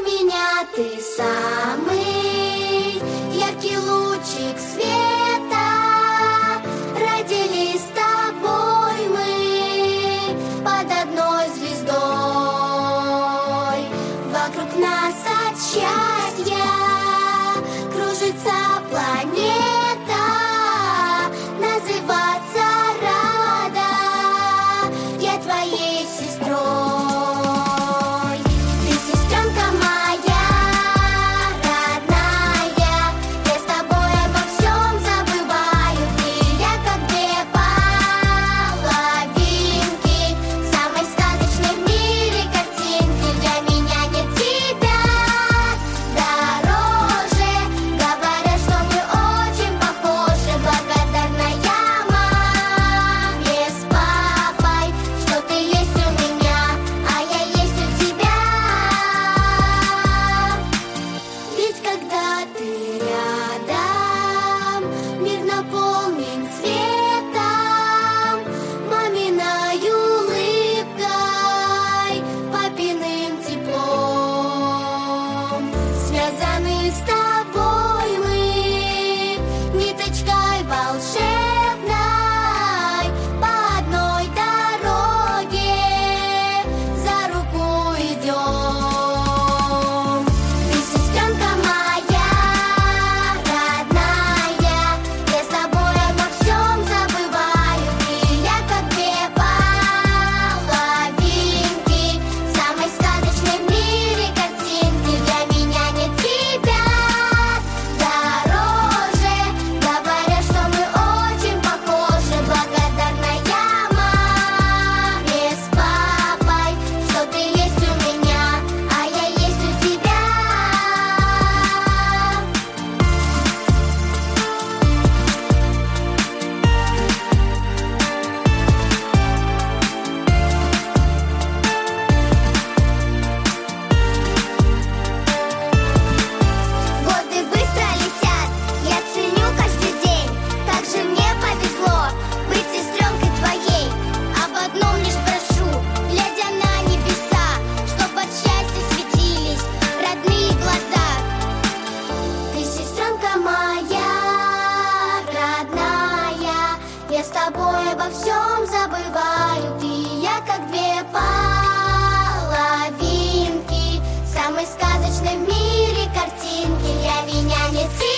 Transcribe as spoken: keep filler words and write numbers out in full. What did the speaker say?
меня ты самый яркий лучик света. Родились с тобой мы под одной звездой. Вокруг нас от счастья кружится планета. Называться рада я твоей сестрой. С тобой мы ниточкой волшебной по одной дороге за руку идем. Ты, сестренка моя родная, я с тобой обо всем забываю. Ты и я как две половинки самой сказочной в мире картинки. Для меня нет тебя дороже. Говорят, что мы очень похожи. Благодарна я маме с папой, что ты есть у меня, а я есть у тебя. Годы быстро летят, я ценю каждый день. Как же мне повезло быть сестренкой твоей. Об одном лишь прошу, глядя на небеса, чтоб от счастья светились родные глаза. Ты, сестренка моя родная, я с тобой обо всем забываю. Ты и я как две половинки самой сказочной в мире картинки. Для меня нет тебя